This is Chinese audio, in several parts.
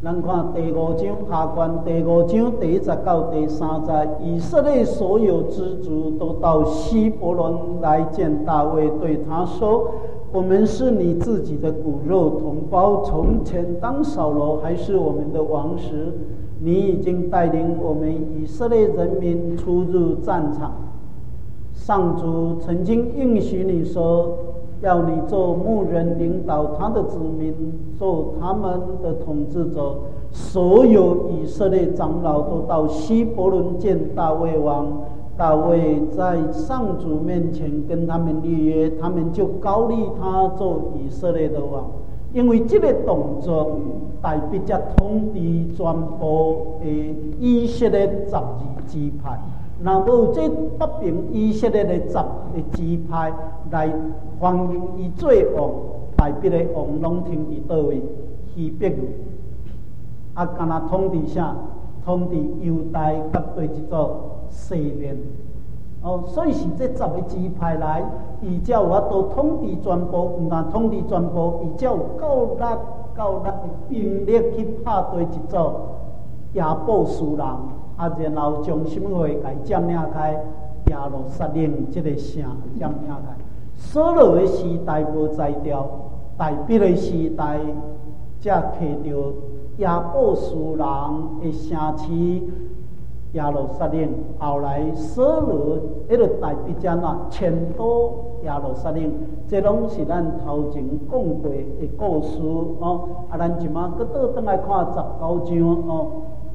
咱看第5章下卷第5章第1节到第3节，以色列所有支族都到希伯伦来见大卫，对他说：“我们是你自己的骨肉同胞，从前当扫罗还是我们的王时，你已经带领我们以色列人民出入战场。上主曾经应许你说，要你做牧人，领导他的子民，做他们的统治者。所有以色列长老都到希伯伦见大卫王。大卫在上主面前跟他们立约，他们就高立他做以色列的王。因为这个动作代表着统治全部的以色列12支派。若无这北平以色列的10个支派来欢迎伊做王，代表的王拢停伫倒位？西北位。啊，敢若统治啥？统治犹大甲对一组西面。所以是这10个支派来，伊才有法度统治全部，毋但统治全部，伊才有够力的兵力去拍对一组亚布斯人。然后将什么话给占领开耶路撒冷这个城占领开。所罗的时代无在掉，代表的时代才摕到耶布斯人的城市耶路撒冷。后来所罗迄个代表者哪迁都耶路撒冷，这拢是咱头前讲过的故事咱即马搁倒转来看19章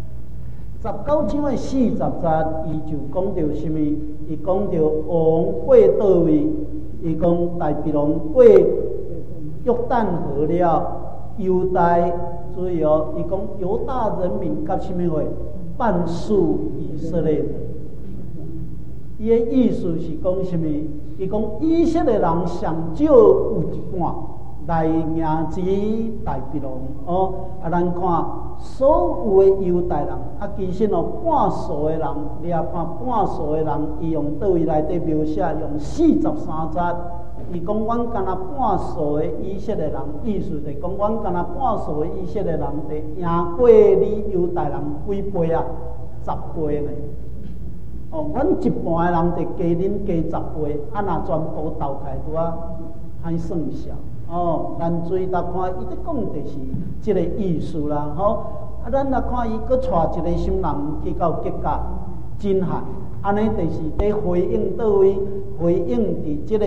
19章的40节，伊就讲到什么？伊讲到王过倒位，伊讲大比龙过约旦河了，犹大注意伊讲犹大人民甲什么话？半数以色列人。伊的意思是讲什么？伊讲以色列人上少有一半来迎接大比龙咱看所有的犹大人其实半数的人，你看半数的人，伊用倒位内底描写，用43节，伊讲阮敢若半数的以色列人，意思是讲阮敢若半数的以色列人，得赢过你犹大人几倍啊？10倍呢。阮一半的人得加恁加10倍，若全部斗起拄歹算数。咱注意来看，伊咧讲就是这个意思啦。咱来看伊，搁带一个什人去到吉甲真罕，安尼就是咧回应倒位，回应伫这个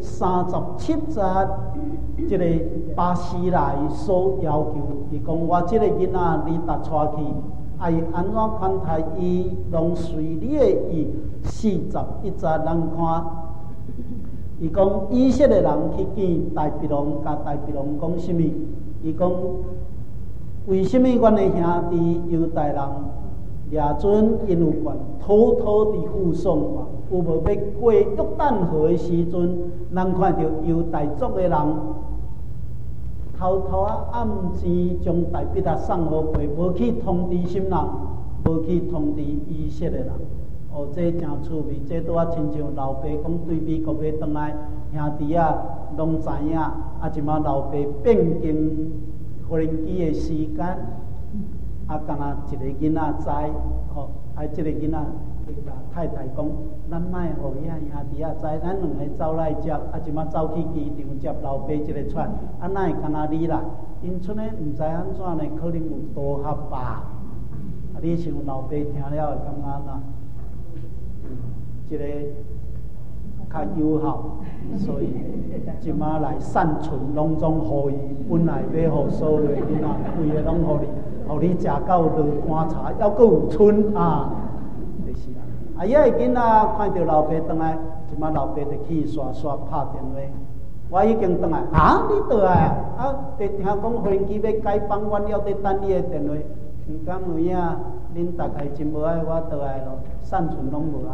37节，这个巴西来所要求，伊讲我这个囡仔你带带去，伊安怎款待伊，拢随你的意。41节，咱看。伊讲以色列人去见大比龙，甲大比龙讲什么？伊讲为什么阮的兄弟犹大人掠准因有权，偷偷地附送我？有无要过约旦河的时阵，咱看到犹大族的人偷偷暗钱将大笔送互过，无去通知什人，无去通知以色列人。这真趣味，这拄亲像老爸讲对美国要转来，兄弟拢知影。即马老爸变更无人机的时间，敢若一个囡仔知，这个囡仔会甲太太讲，咱莫互遐兄弟知，咱两个走来接，即马走去机场接老爸一个串，哪会敢若你来？因厝呢毋知安怎呢？可能有多合吧。你像老爸听了会感觉哪？一个较友好，所以即马来善存拢总互伊，本来要互所有的囡仔，规个拢互你食到落棺材，还佫有剩就是伊个囡仔看到老爸转来，即马老爸就去刷拍电话，我已经转来你倒来得听讲无人机要解放，阮还得等你的电话。毋敢有影，恁大概真无爱我倒来咯，善存拢无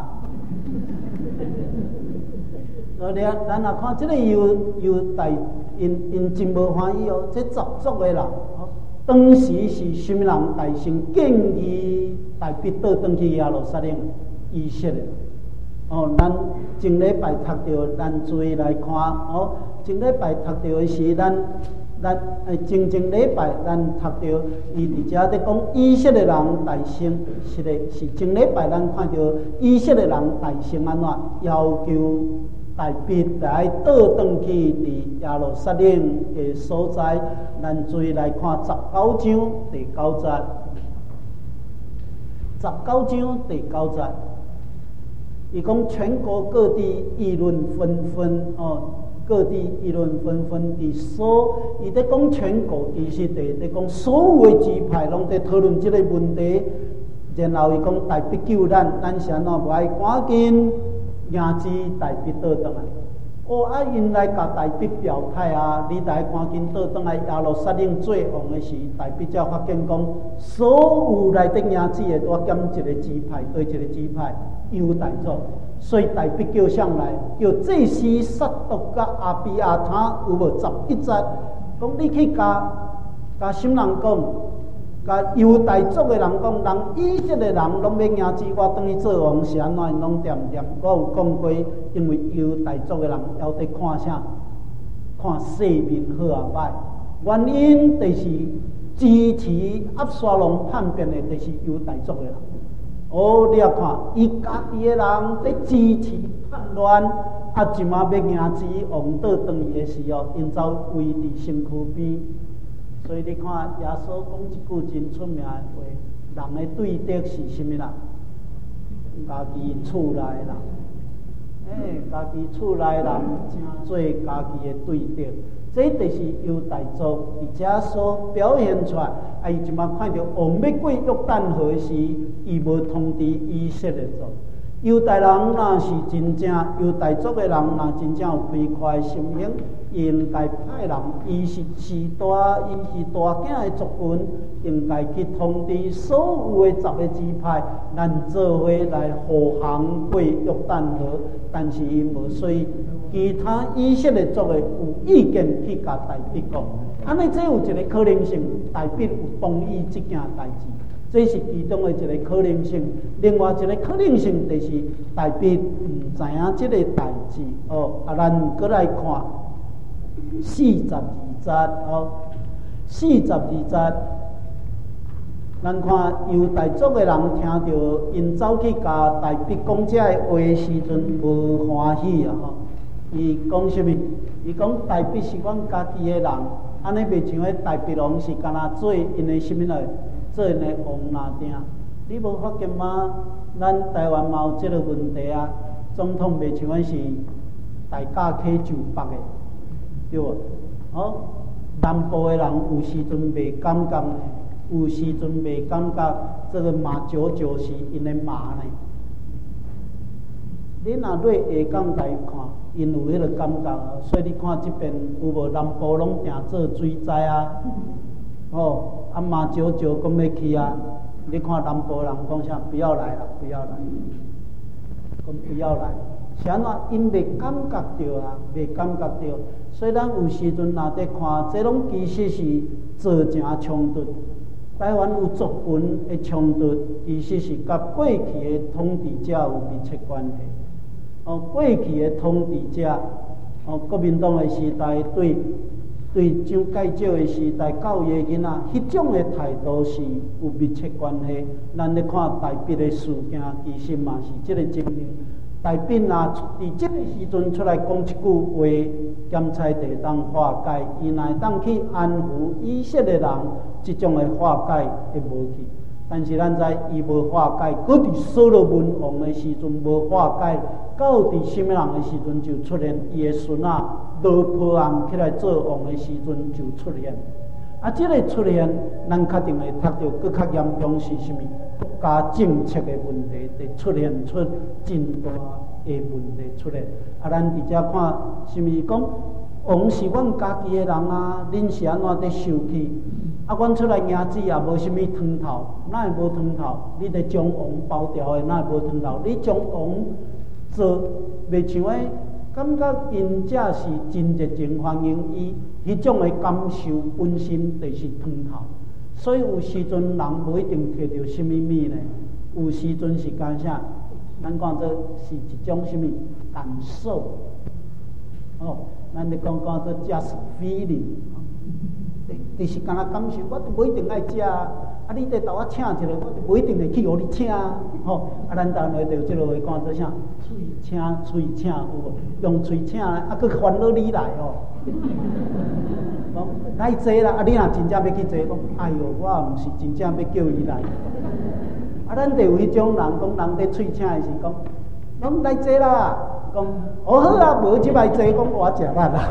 咱若看这个犹大，因真无欢喜这十足的人当时是什么人大声建议大必倒转去耶路撒冷以色列？咱前礼拜读到，咱注意来看前礼拜读到的是咱咱前礼拜咱读到伊伫遮咧讲以色列人大胜，是咧是前礼拜咱看到以色列人大胜安怎要求大卫来倒转去伫耶路撒冷的所在，咱注意来看19章第9节。19章第9节，伊讲全国各地议论纷纷哦。各地议论纷纷，伊在讲全国，其实在讲所有的支派拢在讨论这个问题。然后伊讲大卫救咱是安怎无爱赶紧迎接大卫倒转来。因来甲大卫表态啊，你来赶紧倒转来耶路撒冷做王的时，大卫才发现讲，所有内底迎接的都减一个支派，对一个支派犹大族。所以大卫叫上来，叫祭司撒督甲阿比亚他有无11节，讲你去甲什人讲，甲犹大族的人讲，人以色列人拢要迎接我转去做王是安怎？拢点。我有讲过，因为犹大族的人要得看啥？看世面好啊歹，原因就是支持押沙龙叛变的，就是犹大族的人。你也看，伊家己的人在支持叛乱，即马要迎接王倒转去的时候，因走围伫身躯边。所以你看，耶稣讲一句真出名的话：人的对敌是甚么啦？家己厝内人，家己厝内人正做家己的对敌。这就是犹大族伫遮所表现出来。伊即马看到王要过约旦河时，伊无通知以色列族。犹大人若是真正犹大族的人，若真正有开阔的心胸，应该派人，伊是大囝的族群，应该去通知所有的10个支派，咱做伙来护航过约旦河。但是伊无，所以其他以色列族的有意见去甲大卫讲，安尼这有一个可能性，大卫有同意这件代志。这是其中的一个可能性，另外一个可能性就是大卫唔知影这个代志咱搁来看42节42节，咱看犹大族的人听到因走去甲大卫讲这个话的时阵无欢喜啊！伊讲什么？伊讲大卫是阮家己的人，安尼袂像迄大卫王是干那做因的什么来？做因的王哪定？你无发现吗？咱台湾嘛有这个问题啊！总统袂像阮是大家起就北的，对无？南部的人有时阵袂感觉呢，有时阵袂感觉这个马九九是因的马呢。你若对下港台看，因有迄个感觉，所以你看这边有无南部拢定做水灾啊？马九九讲要去啊！你看南部人讲啥？不要来了，不要来，讲不要来。是安怎？因袂感觉到啊，袂感觉到。所以咱有时阵若在看，这拢其实是造成冲突。台湾有族群的冲突，其实是甲过去的统治者有密切关系。过去的统治者，国民党的时代对蒋介石的时代教育的囡仔，迄种的态度是有密切关系。咱咧看大卫的事件，其实嘛是这个证明。大卫若伫这个时阵出来讲一句话，检察地当化解，伊若会当去安抚以色列人，这种的化解会无去。但是咱知伊无化解，搁伫所罗门王的时阵无化解，到伫什么人的时阵就出现伊的孙仔罗波安起来做王的时阵就出现。这个出现，咱确定会读到更较严重是什么？国家政策的问题，会出现出真大的问题出现。咱伫遮看什么？讲王是阮家己的人啊，恁是安怎在受气？阮出来迎接也无什么汤头，哪会无汤头？你得将王包掉的，哪会无汤头？你将王做袂像诶，感觉因这是真热情欢迎伊，迄种的感受本身就是汤头。所以有时阵人无一定摕到什么物呢？有时阵是干啥？咱讲做是一种什么感受？咱咧讲做 just feeling。 就是干那感受，我就不一定爱食啊。啊，你得斗我请一个，我就不一定会去互你请啊。吼，啊，咱台湾就即个话讲做啥？喙请，喙请有无？用喙请啊，佫烦恼你来哦。讲来坐啦，啊，你若真正要去坐，讲哎哟，我毋是真正要叫伊来。啊，咱就有迄种人讲，人伫喙请的是讲，讲来坐啦，讲好好啊，无即摆坐，讲我食力啦。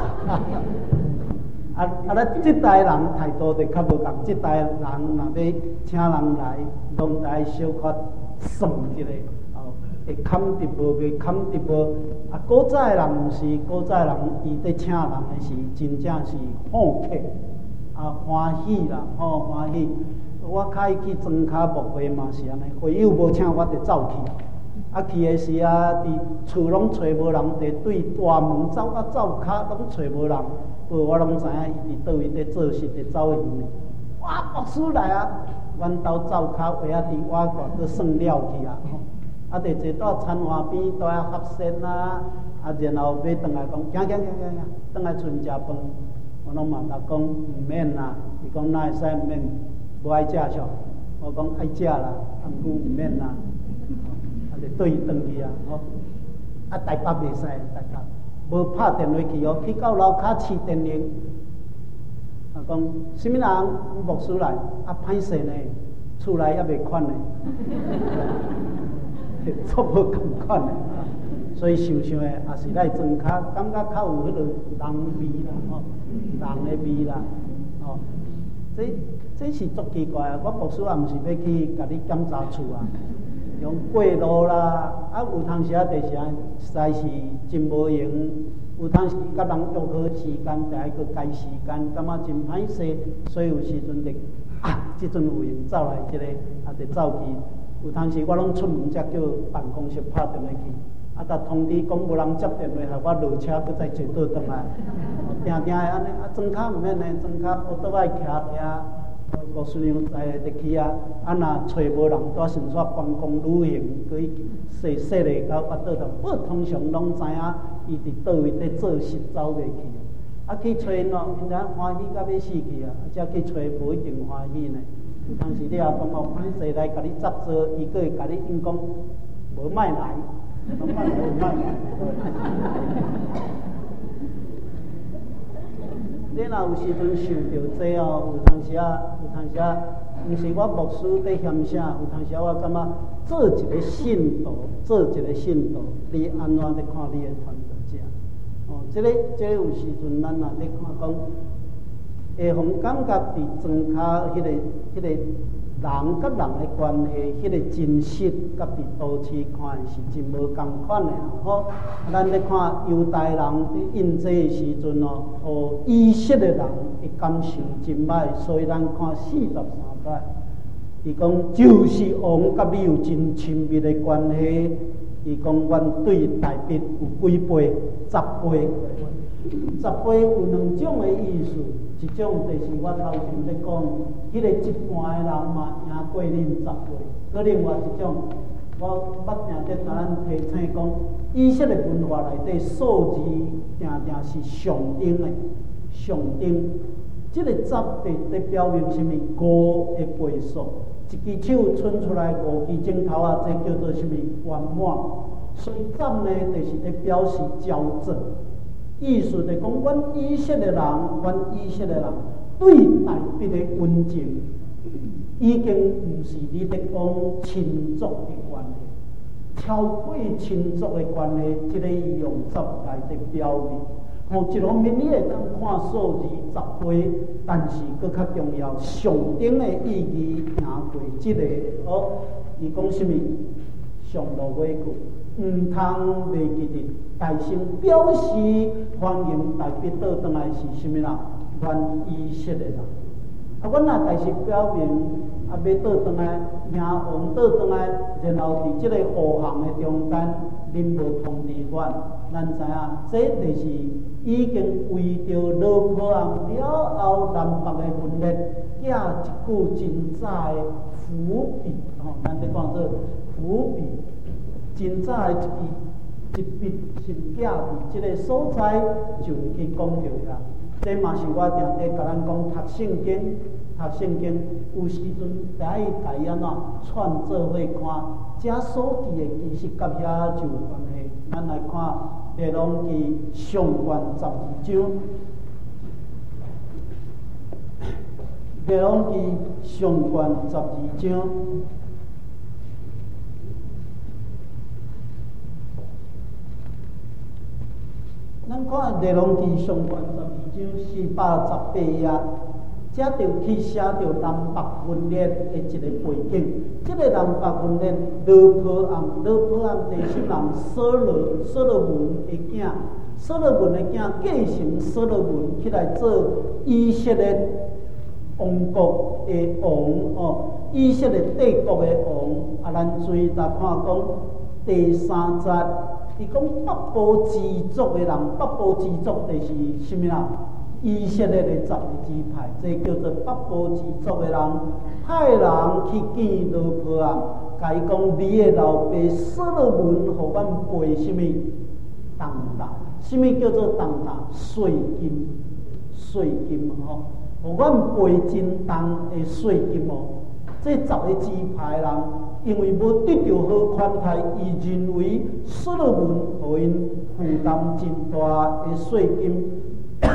咱即代人态度就较无共，即代人若要请人来，拢来小可算一下，会堪得无，袂堪得无。啊，古早的人毋是，古早的人伊伫请人的是真正是好客，啊欢喜啦，欢喜。我较去庄卡牧会嘛是安尼，会友无请我就走去。啊，去的时啊，伫厝拢找无人，就对大门走啊走卡，拢找无人。我拢知影伊伫倒位伫做事，伫走远。哇，牧师来啊！阮兜走卡位啊，伫瓦管佫算了去啊！啊，就坐到田湾边，都遐合身啊！啊，然后要转来讲，行，转来厝食饭。我拢嘛甲讲毋免啦，伊讲哪会使毋免？无爱食上，我讲爱食啦，啊，毋过毋免啦。啊，就对伊转去啊！啊，台北袂使，台北。无拍电话去哦，去到楼骹试电铃，啊讲什么人？牧师来，啊歹势呢，厝内还袂款呢，错无共款呢，所以想想诶，也是来庄卡，感觉较有迄个人味啦，人诶味啦，这是足奇怪啊！我牧师也毋是要去甲你检查厝啊。用过路啦，啊有当时啊，就是啊，实在是真无用。有当时甲人约好时间，就爱去改时间，感觉真歹势。所以有时阵就即阵有用，走来即个，啊，就走去。有当时我拢出门才叫办公室拍电话去，啊，甲通知讲无人接电话，害我落车佫再坐倒转来。定定的安尼，啊，庄卡毋免呢，庄卡我倒爱徛遐。牧师娘就去啊，啊若找无人，拄顺煞观光旅行，佮伊说咧到我倒头，我通常拢知影伊伫倒位伫做事走袂去，啊去找喏，因家欢喜到要死去啊，才去找无一定欢喜呢。有当时你也讲哦，歹势来甲你执做，伊佫会甲你应讲无卖来，无卖来。你若有时阵想到这哦，有当时啊，毋是我牧师在嫌啥，有当时我感觉做一个信徒，你安怎咧看你的传道者？哦，这个有时阵咱若咧看讲，会互感觉伫庄卡迄个人甲人的关系，迄个真实，甲伫都市看是真无共款的吼。咱咧看犹太人伫印这的时阵哦，互以色列人的感受真歹，所以咱看43摆，伊讲就是王甲你有真亲密的关系。伊讲阮对大笔有几倍？10倍。10倍有两种的意思。一种就是我头前咧讲，迄个一半的人嘛赢过恁10倍；，佮另外一种，我捌定在甲咱提醒讲，以色列文化内底数字定是上等的，上等。这个10倍在表明什么？5的倍数，一只手伸出来5支指头啊，这叫做什么圆满？所以10呢，就是在表示矫正。意思就讲，阮以色列人对大笔的温情，已经毋是你咧讲亲族的关系，超过亲族的关系，即个用10来的表明。一方面你会当看数字10倍，但是佫较重要，上等的意义赢过即个。伊讲什么？上路尾句。毋通袂记得大声表示欢迎大笔倒转来是甚物人？阮以色列人。啊，阮若大声表明要倒转来，迎王倒转来，然后伫即个护航的中间，恁无通知阮，咱知影这就是已经为着罗波安了后南北的分裂，寄一句真早的伏笔，咱咧讲做伏笔。真早的一笔是寄伫即个所在，就去讲着呀。 这嘛是我定定甲咱讲读圣经，读圣经有时阵甲伊安怎串做伙看，遮所记的其实甲遐就有关系。咱来看《列王记》上卷12章，《列王记》上卷12章。咱看《列王记》上卷12章418页，遮就去写着南北分裂的一个背景。这个南北分裂，罗波暗第10人所罗门的囝，所罗门的囝继承所罗门起来做以色列王国的王哦，以色列帝国的王。咱注意来看讲第3节。伊讲北部支族的人，北部支族就是什么人？以色列的12个支派，这叫做北部支族的人，派人去见罗波暗，甲伊讲你的老爸所罗门，互阮背什么重担？什么叫做重担？税金，税金吼，互阮背真重的税金哦。这10个支派人。因为无得到好款待，伊认为所罗门互因负担真大的税金。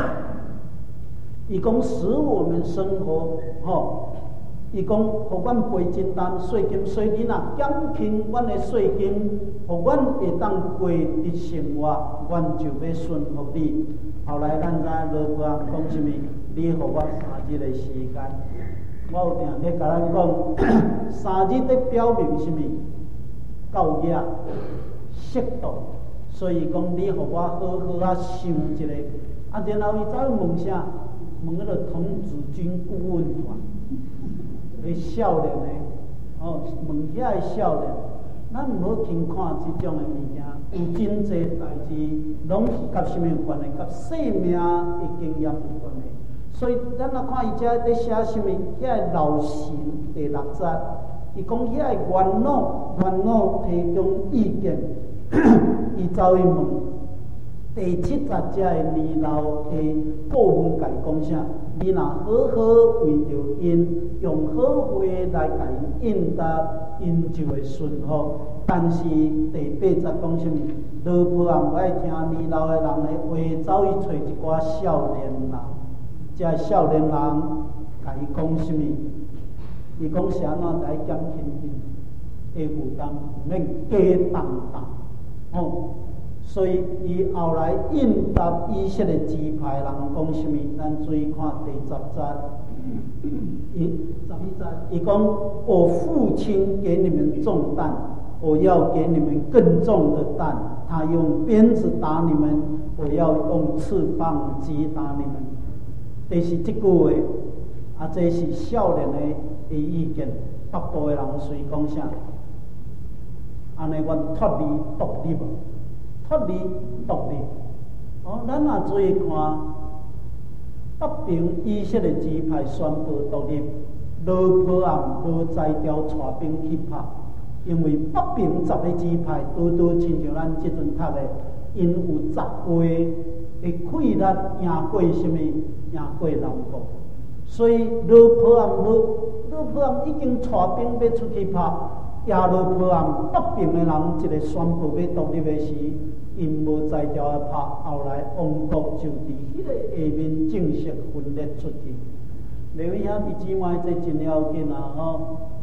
伊讲使我们生活吼，伊讲互阮赔真担税金，所以你若减轻阮的税金，互阮会当过日生活，阮就要顺服你。后来咱知罗波暗讲什么？你互我3日的时间。我有定咧甲咱讲，3日咧表明什么？教育、适度，所以讲你互我好好啊想一下。然后伊再问啥？问迄个童子军顾问团，迄少年的哦，问遐个少年，咱毋好轻看即种的物件，有真济代志，拢是甲什么有关系？甲生命的经验有关系。所以，咱来看伊遮咧写什么？遐个老神第6节，伊讲遐个元老提供意见，伊走去问第7节遮个年老的顾问甲伊讲啥？你若好好为着因，用好话来甲因应答，因就会顺服。但是第8节讲什么？罗波暗不爱听年老的人的话，走去找一寡少年人。这少年人甲伊讲什么？伊讲是安怎来减轻因的负担，毋免加重担哦。所以伊后来应答以色列支派人讲什么？咱注意看第10节，11节，伊讲我父亲给你们重担，我要给你们更重的担。他用鞭子打你们，我要用翅膀击打你们。这是这句话，这是少年的意见。北部的人随讲啥？安尼，阮脱离独立无？脱离独立。哦，咱也注意看，北平以色列支派宣布独立，罗波暗无再调带兵去拍，因为北平10个支派亲像咱即阵读的，因有10倍的气力赢过什么？赢过南国，所以罗波暗已经带兵要出去拍。亚罗波暗北平的人一个宣布要独立的时，因无再调来拍，后来王国就伫迄个下面正式分裂出去。另外遐弟姊妹，这真要紧啊！吼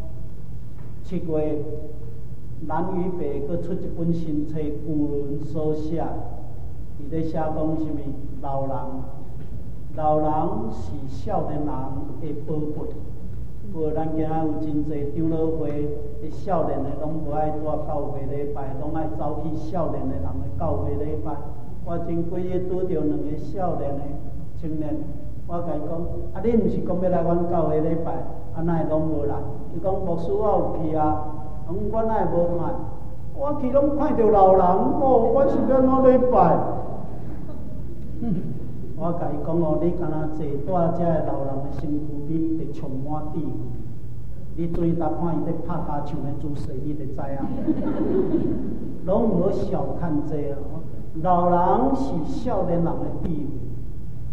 ，7月蓝宇白佫出一本新册，古人所写，伊咧写讲什么？老人是少年人的宝贝。无咱今仔有真济长老会的少年的，拢无爱带教会礼拜，拢爱走去少年的人的教会礼拜。我前几日拄着2个少年的青年，我甲伊讲：你毋是讲要来阮教会礼拜，哪会拢无来？伊讲牧师我有去啊，我哪会无看？我去拢看到老人，我是要哪礼拜？我甲伊讲你敢若坐蹛遮个老人的身躯，你会充满智慧。你注意看伊咧拍家唱的姿势，你就知影。拢无小看这哦，老人是少年人的智慧。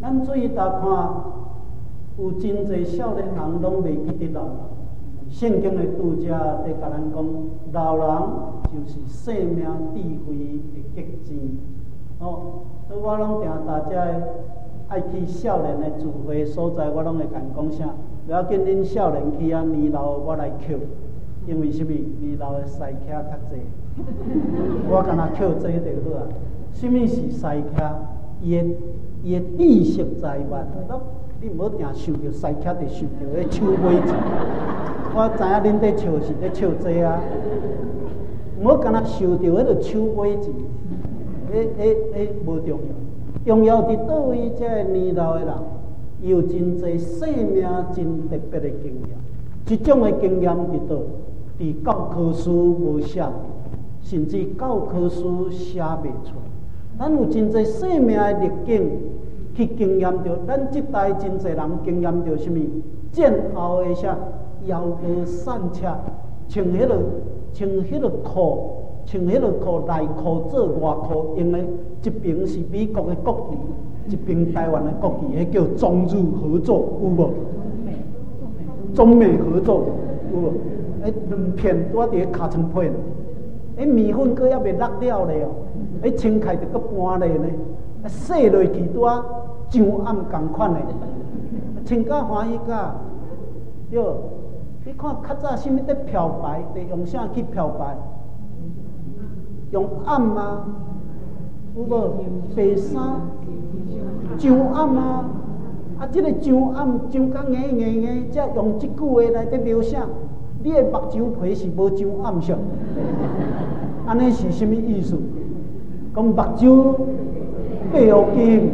咱注意大看，有真侪少年人拢袂记得老人。圣经的拄则在甲咱讲，老人就是生命智慧的结晶。哦，所以我拢定大家爱去少年的聚会所在，我拢会甲讲啥，不要紧，恁少年去啊，年老我来捡。因为什么？年老的赛车较济，我干那捡这就好啊。什么是赛车？伊的知识在万，你唔好定想着赛车，就想着迄手尾子。我知影恁在笑是在笑这啊，唔好干那想着迄个手尾子，无重要。重要伫倒位？这年老的人有真侪生命真特别的经验，这种的经验伫倒？伫教科书无写，甚至教科书写袂出。咱有真侪生命的逆境去经验到，咱这代真侪人经验到什么？战后的啥腰腰散赤，穿迄个裤，穿迄个裤内裤做外裤用的，一边是美国的国旗，一边台湾的国旗，迄叫中日合作，有无？中美合作，有无？两片拄伫个尻川片，面粉佫还袂落了咧哦，清开着佫搬咧呢，洗落去拄上暗共款诶，穿甲欢喜甲，对。你看较早什物在漂白，得用啥去漂白？用暗啊，有无？白衫，上暗啊，即个上暗上甲硬硬硬，才用即句话来得描写。你的目睭皮是无上暗色，安尼是什么意思？讲目睭白有金。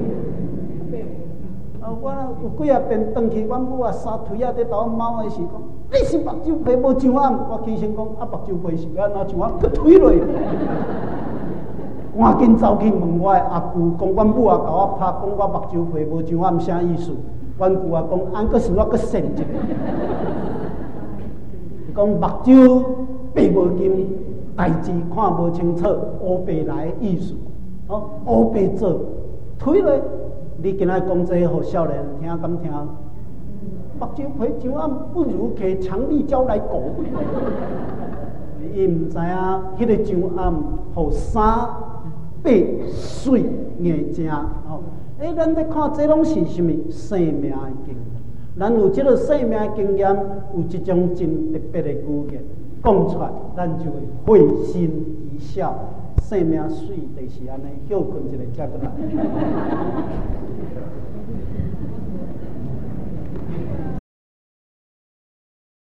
我有几啊遍转去，阮母啊沙腿啊在斗猫的时讲，你是目睭皮无上暗。我起身讲啊，目睭皮是要安怎上暗？佮推落，赶紧走去问我的阿舅，讲阮母啊甲我拍，讲我目睭皮无上暗啥意思？阮舅啊讲，安个是我佮神一个。讲目睭白无金，代志看无清楚，乌白来的意思。哦，乌白做推落。你今仔讲这互少年听敢听？目睭皮上暗，不如摕强力胶来裹。伊唔知影迄个上暗，互衫白水硬正哦。咱在看这拢是什么生命的经验？咱有这个生命的经验，有一种真特别的语言讲出来，咱就会会心一笑。生命水就是安尼，休困一下才过来。